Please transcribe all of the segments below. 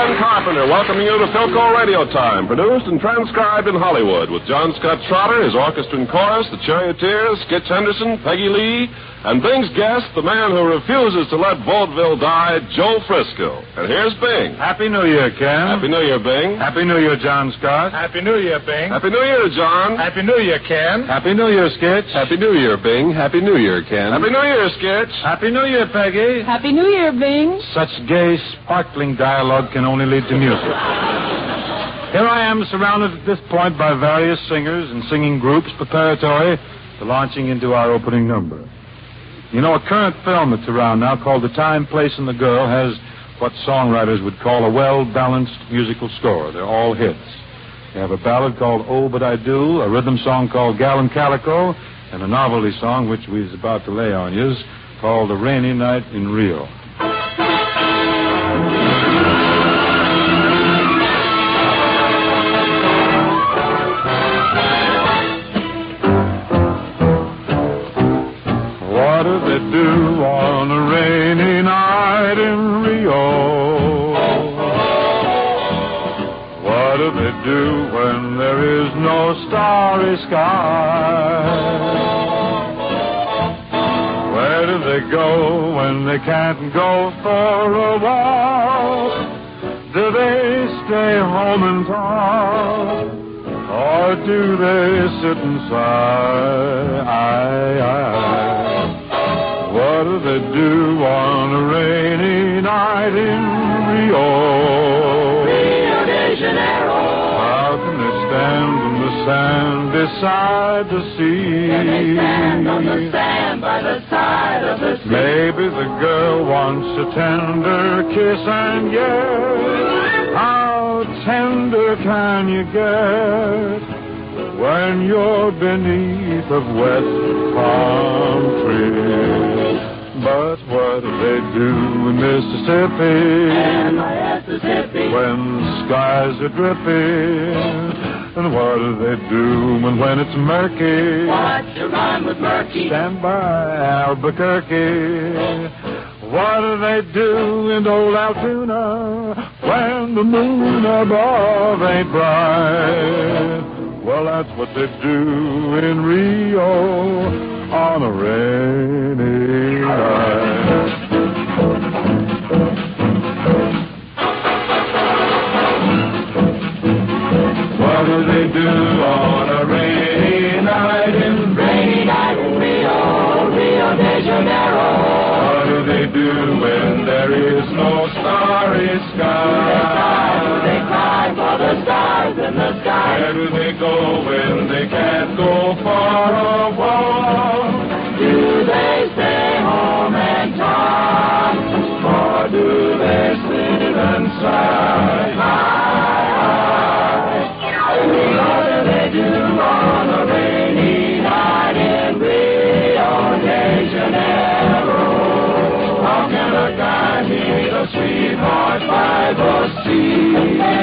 Ken Carpenter welcoming you to Philco Radio Time, produced and transcribed in Hollywood with John Scott Trotter, his orchestra and chorus, the Charioteers, Skitch Henderson, Peggy Lee, and Bing's guest, the man who refuses to let vaudeville die, Joe Frisco. And here's Bing. Happy New Year, Ken. Happy New Year, Bing. Happy New Year, John Scott. Happy New Year, Bing. Happy New Year, John. Happy New Year, Ken. Happy New Year, Skitch. Happy New Year, Bing. Happy New Year, Ken. Happy New Year, Skitch. Happy New Year, Peggy. Happy New Year, Bing. Such gay, sparkling dialogue can only lead to music. Here I am, surrounded at this point by various singers and singing groups preparatory to launching into our opening number. You know, a current film that's around now called The Time, Place, and the Girl has what songwriters would call a well-balanced musical score. They're all hits. They have a ballad called Oh, But I Do, a rhythm song called Gal and Calico, and a novelty song, which we was about to lay on you, called A Rainy Night in Rio. What do they do on a rainy night in Rio? What do they do when there is no starry sky? Where do they go when they can't go for a walk? Do they stay home and talk? Or do they sit and sigh? What do they do on a rainy night in Rio? Rio de Janeiro. How can they stand in the sand beside the sea? Can they stand on the sand by the side of the sea? Maybe the girl wants a tender kiss, and yet how tender can you get when you're beneath a wet palm tree? But what do they do in Mississippi? And Mississippi. When skies are dripping? And what do they do when it's murky? What's your rhyme with murky? Stand by Albuquerque. What do they do in old Altoona when the moon above ain't bright? Well, that's what they do in Rio on a rainy night. What do they do on a rainy night in Rio, Rio de Janeiro? What do they do when there is no starry sky? They cry for the stars in the sky. Where do they go when they can't go for a walk? Do they stay home and talk? Or do they sit and sigh? What do they do on a rainy night in Rio de Janeiro? How can a guy meet a sweetheart by the sea?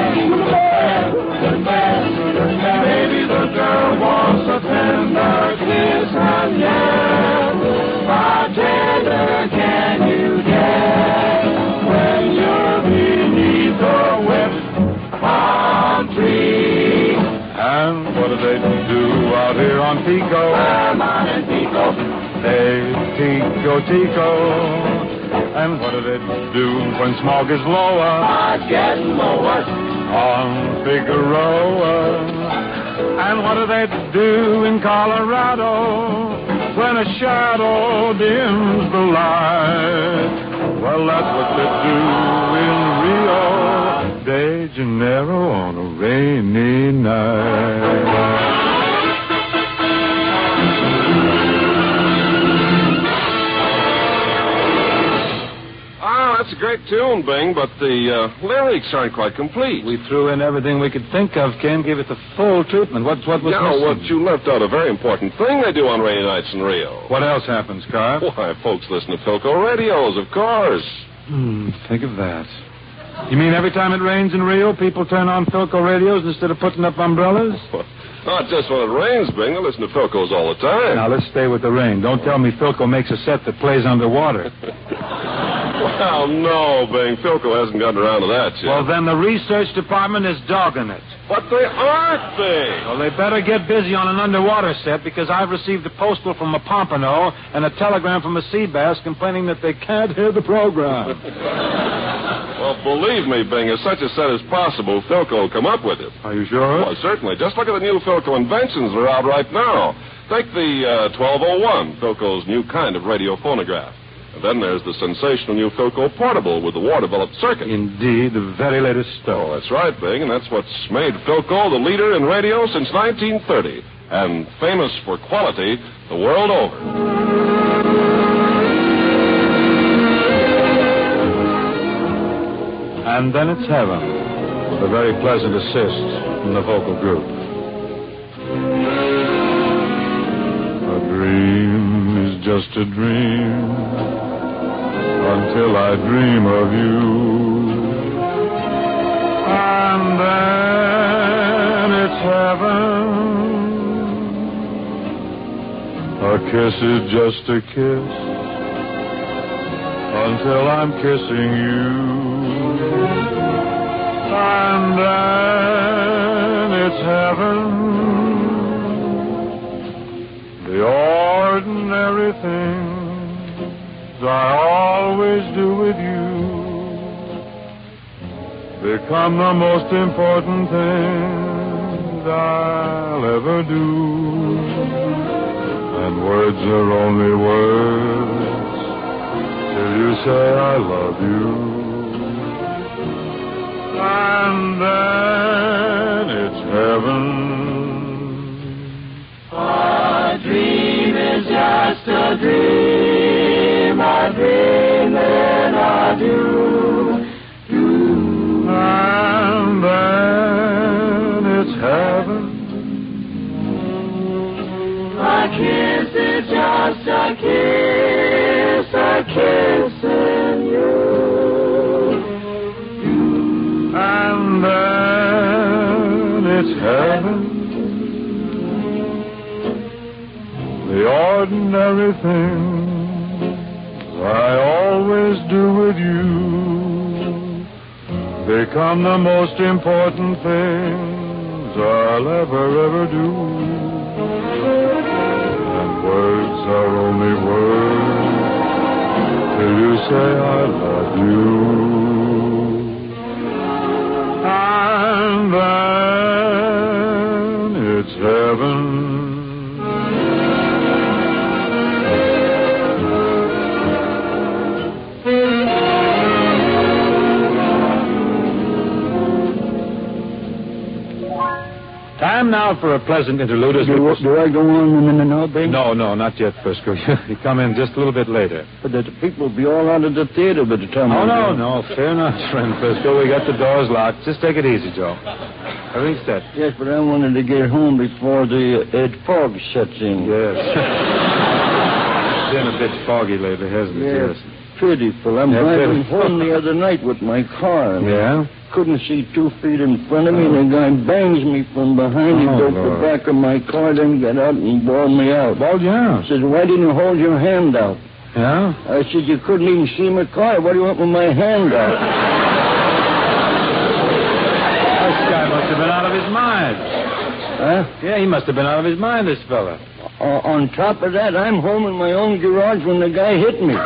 Maybe the girl wants a tender kiss, and yet how tender can you get when you're beneath a wet palm tree? And what do they do out here on Pico? Vermont and Pico. Hey, Tico. And what do they do when smog is lower? It's getting lower. On Figueroa. And what do they do in Colorado when a shadow dims the light? Well, that's what they do in Rio de Janeiro on a rainy night. That's a great tune, Bing, but the lyrics aren't quite complete. We threw in everything we could think of, Ken. Give it the full treatment. What was missing? What you left out a very important thing they do on rainy nights in Rio. What else happens, Carp? Why, folks listen to Philco radios, of course. Think of that. You mean every time it rains in Rio, people turn on Philco radios instead of putting up umbrellas? Not just when it rains, Bing. I listen to Philcos all the time. Now, let's stay with the rain. Don't tell me Philco makes a set that plays underwater. Well, no, Bing. Philco hasn't gotten around to that yet. Well, then the research department is dogging it. But they aren't, Bing. Well, they better get busy on an underwater set because I've received a postal from a pompano and a telegram from a sea bass complaining that they can't hear the program. Well, believe me, Bing, if such a set is possible, Philco will come up with it. Are you sure? Well, certainly. Just look at the new Philco inventions that are out right now. Take the 1201, Philco's new kind of radio phonograph. And then there's the sensational new Philco Portable with the war-developed circuit. Indeed, the very latest stuff. Oh, that's right, Bing, and that's what's made Philco the leader in radio since 1930 and famous for quality the world over. And then it's heaven, with a very pleasant assist from the vocal group. A dream is just a dream until I dream of you. And then it's heaven. A kiss is just a kiss until I'm kissing you. And then it's heaven. The ordinary things I always do with you become the most important things I'll ever do. And words are only words till you say I love you. And then it's heaven. A dream is just a dream, a dream and I do. And then it's heaven. A kiss is just a kiss in you. And then it's heaven. The ordinary things I always do with you become the most important things I'll ever do. And words are only words till you say I love you. And then it's heaven. Time now for a pleasant interlude. Do I go on in the now, Bing? No, not yet, Frisco. You come in just a little bit later. But the people will be all out of the theater by the time Oh, I no, fair enough, friend Frisco. We got the doors locked. Just take it easy, Joe. Everything's set. Yes, but I wanted to get home before the fog sets in. Yes. It's been a bit foggy lately, hasn't it? Yes. Pitiful. I'm driving home the other night with my car. Yeah? Couldn't see 2 feet in front of me, and the guy bangs me from behind. He broke the back of my car, then got out and bawled me out. Bawled you out? Says, why didn't you hold your hand out? Yeah? I said, you couldn't even see my car. What do you want with my hand out? This guy must have been out of his mind. Huh? Yeah, he must have been out of his mind, this fella. On top of that, I'm home in my own garage when the guy hit me.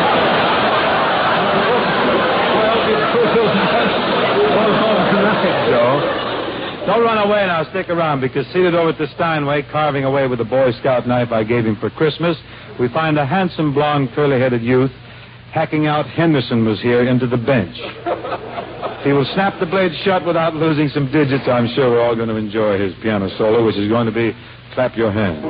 Joe. Don't run away now. Stick around, because seated over at the Steinway, carving away with the Boy Scout knife I gave him for Christmas, we find a handsome, blonde, curly-headed youth hacking out Henderson was here into the bench. If he will snap the blade shut without losing some digits, I'm sure we're all going to enjoy his piano solo, which is going to be Clap Your Hands.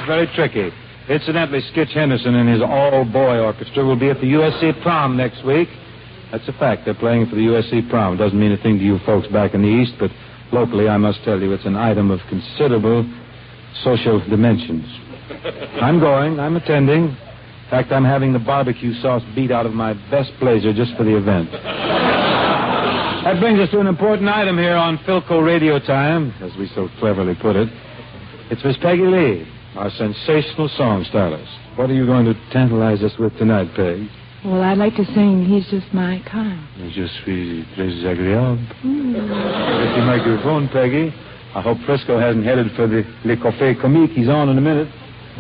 very tricky. Incidentally, Skitch Henderson and his all-boy orchestra will be at the USC prom next week. That's a fact. They're playing for the USC prom. It doesn't mean a thing to you folks back in the East, but locally, I must tell you, it's an item of considerable social dimensions. I'm going. I'm attending. In fact, I'm having the barbecue sauce beat out of my best blazer just for the event. That brings us to an important item here on Philco Radio Time, as we so cleverly put it. It's Miss Peggy Lee, our sensational song stylist. What are you going to tantalize us with tonight, Peg? Well, I'd like to sing He's Just My Kind. Je suis très agréable. With your microphone, Peggy. I hope Frisco hasn't headed for the Le Café Comique. He's on in a minute.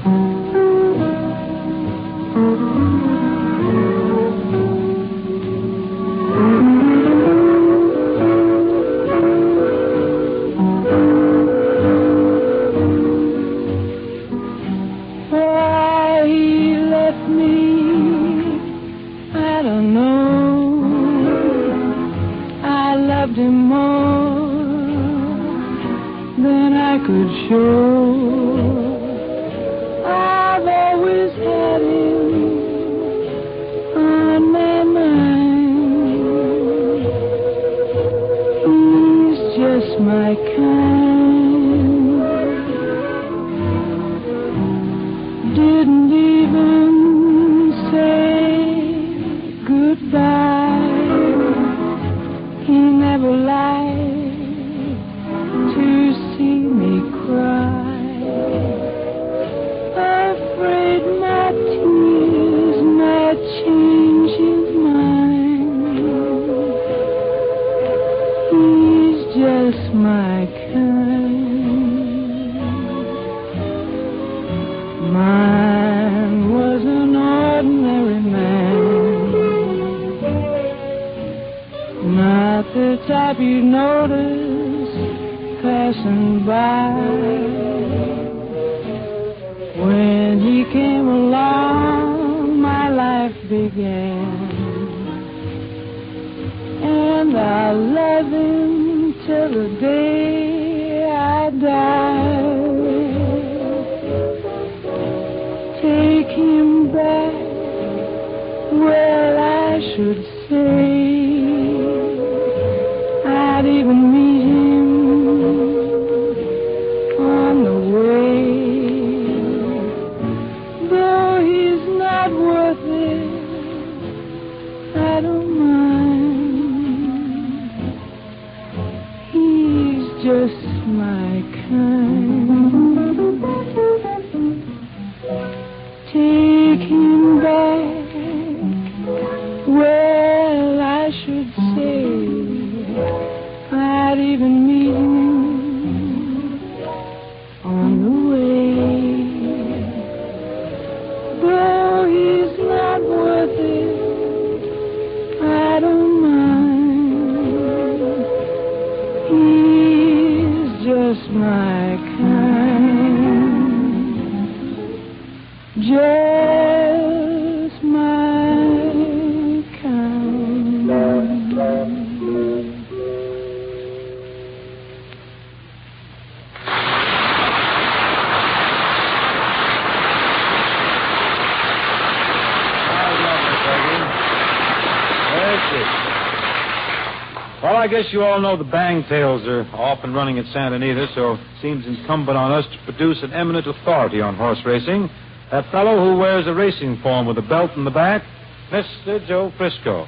Well, I guess you all know the Bangtails are off and running at Santa Anita, so it seems incumbent on us to produce an eminent authority on horse racing. That fellow who wears a racing form with a belt in the back, Mr. Joe Frisco.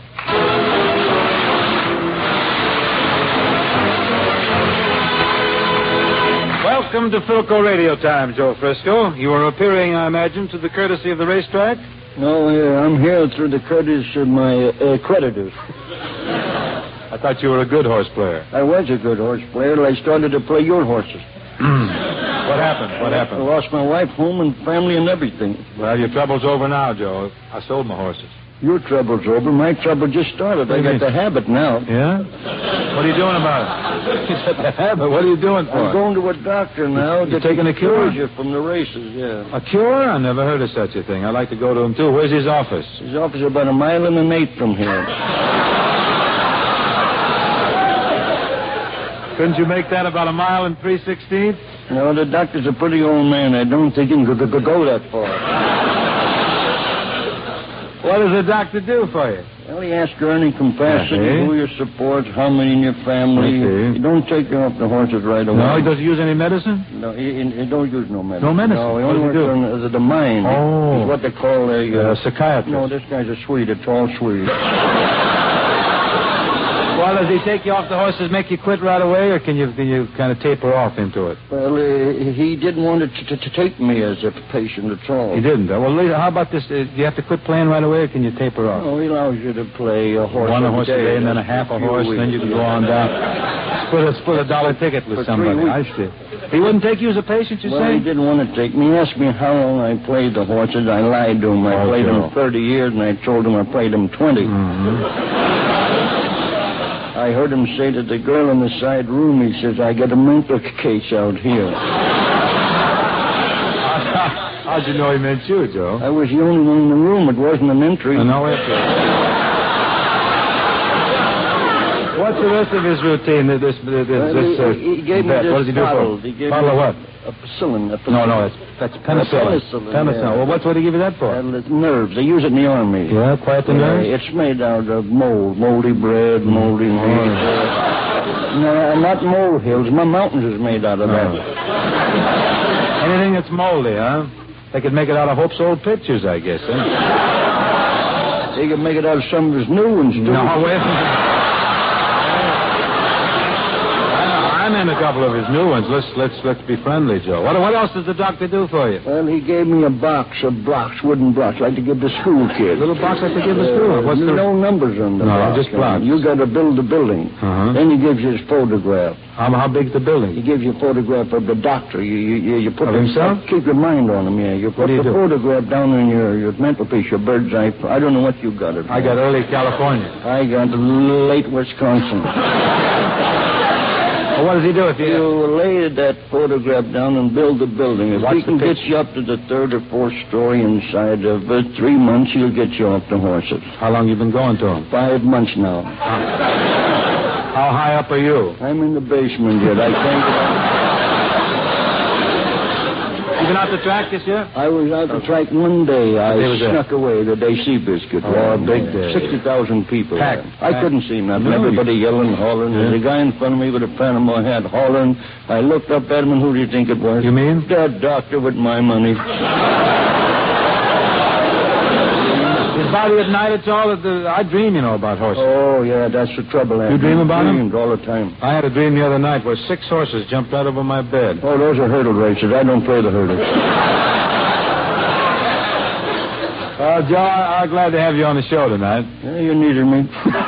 Welcome to Philco Radio Time, Joe Frisco. You are appearing, I imagine, to the courtesy of the racetrack? No, I'm here through the courtesy of my creditors. I thought you were a good horse player. I was a good horse player till I started to play your horses. What happened? I lost my wife, home, and family, and everything. Well, your trouble's over now, Joe. I sold my horses. Your trouble's over. My trouble just started. I got the habit now. Yeah? What are you doing about it? You got the habit. What are you doing for I'm going to a doctor now. You're taking a cure? You from the races, yeah. A cure? I never heard of such a thing. I'd like to go to him, too. Where's his office? His office is about 1.8 miles from here. Couldn't you make that about 1 3/16? No, the doctor's a pretty old man. I don't think he can go that far. What does the doctor do for you? Well, he asks you any capacity, who you support, how many in your family. Okay. He don't take you off the horses right away. No, he doesn't use any medicine? No, he don't use no medicine. No medicine? No, he What only does he do? works on the mind. Oh. He's what they call a... psychiatrist. No, this guy's a Swede, a tall Swede. Well, does he take you off the horses, make you quit right away, or can you kind of taper off into it? Well, he didn't want to take me as a patient at all. He didn't. Well, how about this? Do you have to quit playing right away, or can you taper off? No, he allows you to play a horse. One horse a day, and then a half a horse, and then you can go on down. Split a dollar ticket with somebody. I see. He wouldn't take you as a patient, you say? He didn't want to take me. He asked me how long I played the horses. I lied to him. I played them 30 years, and I told him I played them 20. Mm-hmm. I heard him say to the girl in the side room, he says, I got a mental case out here. How'd you know he meant you, Joe? I was the only one in the room. It wasn't an entry. No, what's the rest of his routine? He gave me this what does he do bottle. for? Bottle of what? A penicillin. No, that's penicillin. Penicillin. Yeah. Well, what's what do you give you that for? It's nerves. They use it in the army. Yeah, quiet the nerves? It's made out of moldy bread, moldy meat. No, not molehills. My mountains is made out of that. Anything that's moldy, huh? They could make it out of Hope's old pictures, I guess, huh? They could make it out of some of his new ones, too. No, wait. I'm in a couple of his new ones. Let's be friendly, Joe. What else does the doctor do for you? Well, he gave me a box of blocks, wooden blocks, like to give the school kids. Little box like to give the school? What's no numbers on the box. No, just blocks. You got to build the building. Uh-huh. Then he gives you his photograph. How big's the building? He gives you a photograph of the doctor. You put of himself? Keep your mind on him, yeah. You put the photograph down on your mantelpiece, your bird's eye. I don't know what you got it. I got early California. I got late Wisconsin. Well, what does he do if you lay that photograph down and build the building? If he can get you up to the third or fourth story inside of 3 months, he'll get you off the horses. How long you been going to him? 5 months now. How high up are you? I'm in the basement yet. I can't get out. You been out the track this year? I was out the track one day. I snuck away the day Seabiscuit. Big day. 60,000 people. Packed. I couldn't see nothing. Everybody yelling, hollering. There's a guy in front of me with a Panama hat hollering. I looked up at him, and who do you think it was? You mean? That doctor with my money. His body at night, it's all... I dream, about horses. Oh, yeah, that's the trouble. You dream about him? All the time. I had a dream the other night where 6 horses jumped right over my bed. Oh, those are hurdle races. I don't play the hurdles. Joe, I'm glad to have you on the show tonight. Yeah, you needed me.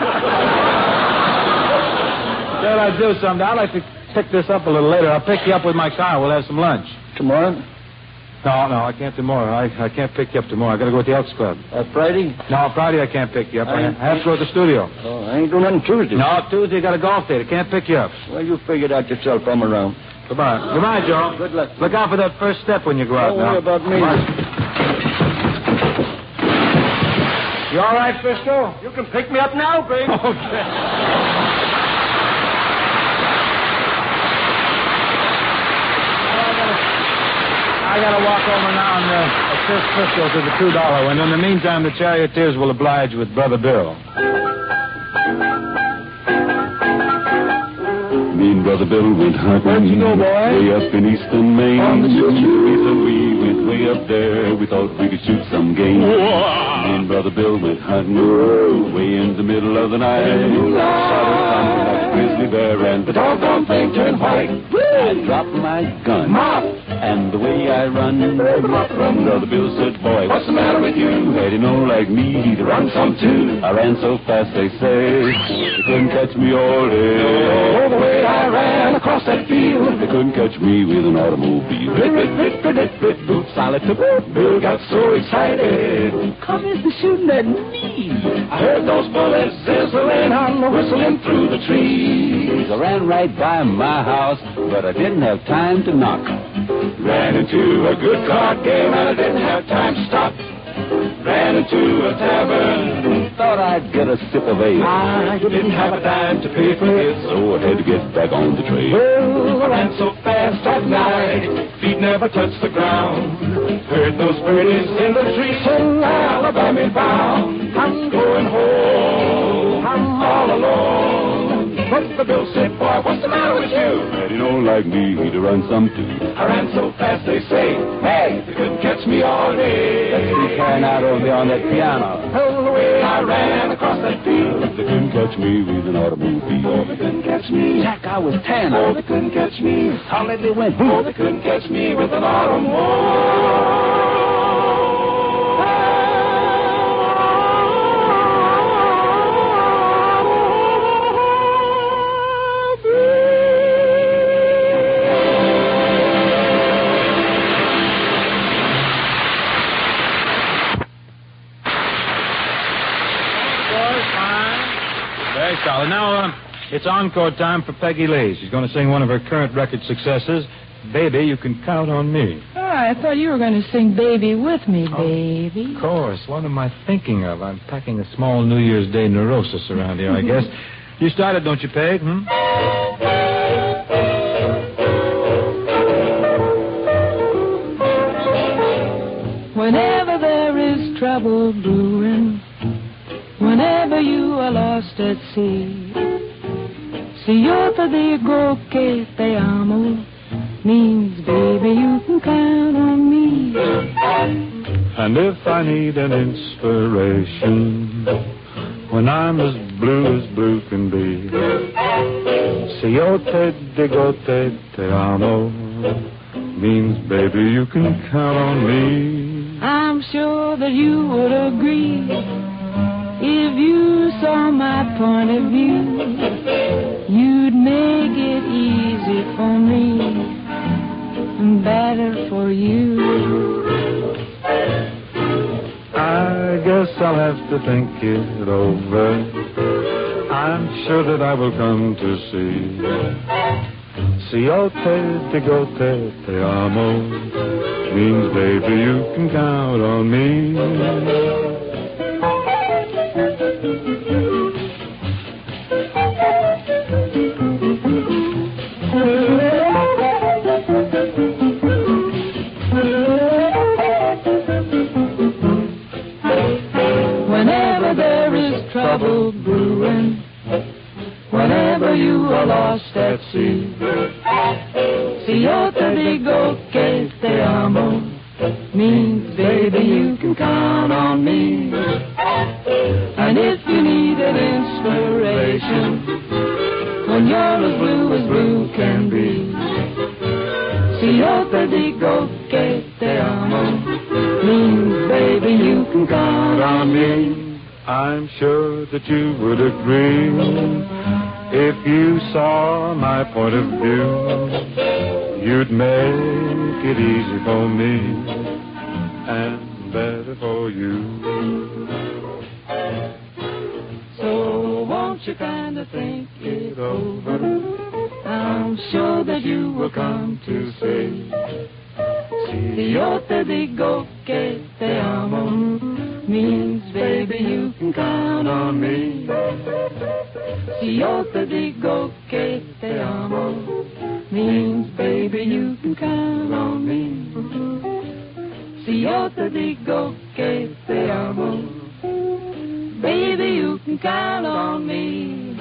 Said I'd do something. I'd like to pick this up a little later. I'll pick you up with my car. We'll have some lunch. Tomorrow? No, I can't tomorrow. I can't pick you up tomorrow. I got to go to the Elks Club. Friday? No, Friday I can't pick you up. I have to go to the studio. Oh, I ain't doing nothing Tuesday. No, Tuesday I got a golf date. I can't pick you up. Well, you figure it out yourself. I'm around. Goodbye. Goodbye, Joe. Good luck. Look out for that first step when you go out now. Don't worry about me. You all right, Frisco? You can pick me up now, Greg. Okay. I got to walk over now and assist Frisco to the $2 one. In the meantime, the Charioteers will oblige with Brother Bill. Me and Brother Bill went hunting. Where'd you go, boy? Way up in eastern Maine. On the reason we went way up there, we thought we could shoot some game. Me and Brother Bill went hunting. Way in the middle of the night. Shot a thunder like a grizzly bear, and the doggone thing turned white. I dropped my gun. And the way I run, Brother Bill said, boy, what's the matter with you? Had you known like me to run some too? I ran so fast, they say, they couldn't catch me all day. Oh, the way I ran across that field, they couldn't catch me with an automobile. Rit, boots, solid to boot. Bill got so excited. Come is the shooting at me. I heard those bullets sizzling on the whistling through the trees. I ran right by my house, but I didn't have time to knock. Ran into a good card game, and I didn't have time to stop. Ran ran into a tavern. Thought I'd get a sip of ale. I didn't have a dime to pay for this, so I had to get back on the trail. Well, I ran so fast at night, feet never touched the ground. Heard those birdies in the trees sing Alabama bound. I'm going home, I'm all alone. But the bill said, boy, what's the matter with you? And you know, like me, he'd run some too. I ran so fast, they say, hey, they couldn't catch me all day. That's me carrying out over there on that piano. Oh, the way I ran across that field. They couldn't catch me with an automobile. Oh, they couldn't catch me. Jack, I was 10. Oh, they couldn't catch me. Solidly went. Oh, they couldn't catch me with an automobile. Now, it's encore time for Peggy Lee. She's going to sing one of her current record successes, Baby, You Can Count on Me. Oh, I thought you were going to sing Baby with me, baby. Of course. What am I thinking of? I'm packing a small New Year's Day neurosis around here, I guess. You started, don't you, Peg? Whenever there is trouble brewing, whenever you are lost at sea, si yo te digo que te amo, means, baby, you can count on me. And if I need an inspiration when I'm as blue can be, si yo te digo te amo, means, baby, you can count on me. I'm sure that you would agree if you saw my point of view. You'd make it easy for me and better for you. I guess I'll have to think it over. I'm sure that I will come to see. Si yo te digo te amo, means, baby, you can count on me. Whenever there is trouble brewing, whenever you are lost at sea, si yo te digo que te amo, means, baby, you can count on me. And if you need an inspiration when you're as blue can be, si yo te digo que te amo, means, baby, you can count on me. I'm sure that you would agree if you saw my point of view. You'd make it easy for me and better for you. So won't you kind of think it over? I'm sure that you will come to say, si yo te digo que te amo, means, baby, you can count on me. Si yo te digo que te amo, means, baby, you can count on me. Si yo te digo que te amo, baby, you can count on me.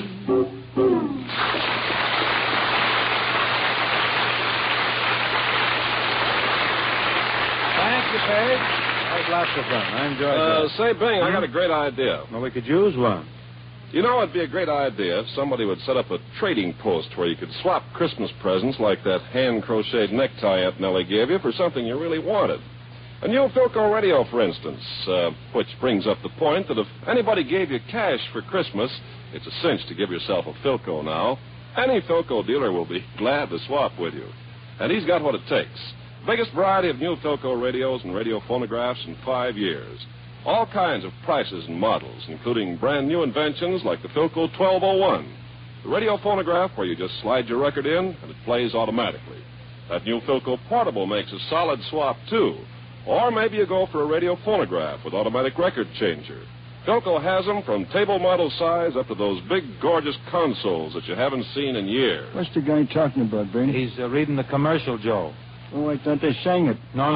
Thank you, Peg. That was lots of fun. I enjoyed that. Say, Bing, I got a great idea. Well, we could use one. You know, it'd be a great idea if somebody would set up a trading post where you could swap Christmas presents like that hand-crocheted necktie Aunt Nellie gave you for something you really wanted. A new Philco radio, for instance, which brings up the point that if anybody gave you cash for Christmas, it's a cinch to give yourself a Philco now. Any Philco dealer will be glad to swap with you. And he's got what it takes. Biggest variety of new Philco radios and radio phonographs in 5 years. All kinds of prices and models, including brand new inventions like the Philco 1201. The radio phonograph where you just slide your record in and it plays automatically. That new Philco Portable makes a solid swap, too. Or maybe you go for a radio phonograph with automatic record changer. Philco has them from table model size up to those big, gorgeous consoles that you haven't seen in years. What's the guy talking about, Bernie? He's reading the commercial, Joe. Oh, I thought they sang it. No.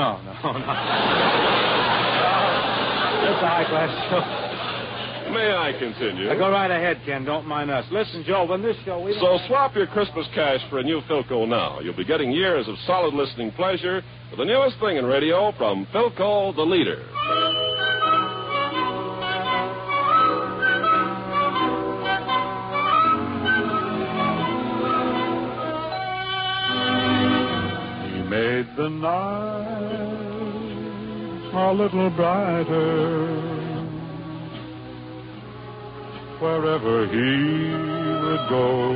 It's a high-class show. May I continue? Go right ahead, Ken. Don't mind us. Listen, Joe, when this show... So swap your Christmas cash for a new Philco now. You'll be getting years of solid listening pleasure with the newest thing in radio from Philco, the leader. He made the night a little brighter. Wherever he would go,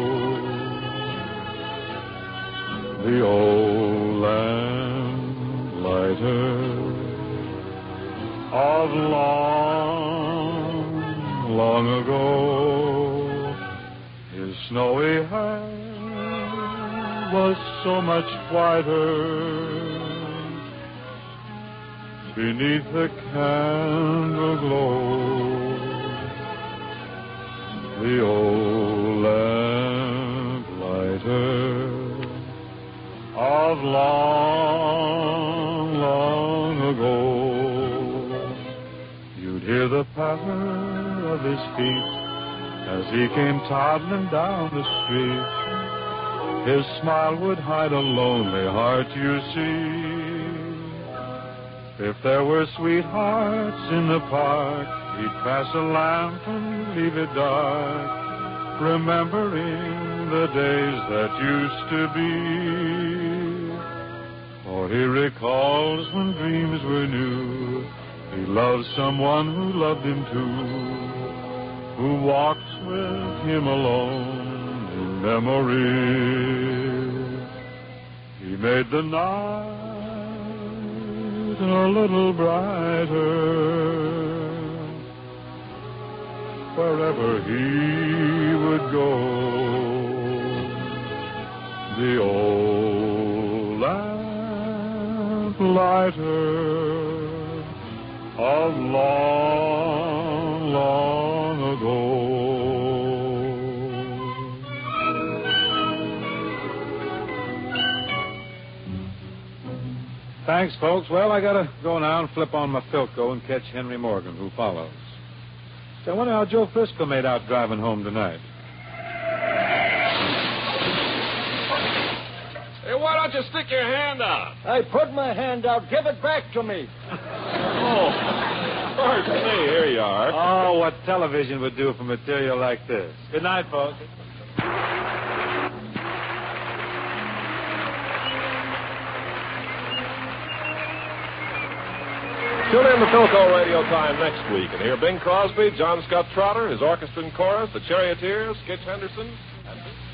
the old lamplighter of long ago, his snowy hair was so much whiter beneath the candle glow. The old lamplighter of long ago. You'd hear the patter of his feet as he came toddling down the street. His smile would hide a lonely heart, you see. If there were sweethearts in the park, he'd pass a lamp and leave it dark, remembering the days that used to be. For he recalls when dreams were new, he loved someone who loved him too, who walked with him alone in memory. He made the night a little brighter. Wherever he would go, the old lamplighter of long ago. Thanks, folks. Well, I gotta go now and flip on my Philco and catch Henry Morgan, who follows. I wonder how Joe Frisco made out driving home tonight. Hey, why don't you stick your hand out? I put my hand out. Give it back to me. Oh, pardon me. Here you are. Oh, what television would do for material like this. Good night, folks. Tune in to Philco Radio Time next week and hear Bing Crosby, John Scott Trotter, his orchestra and chorus, the Charioteers, Skitch Henderson, and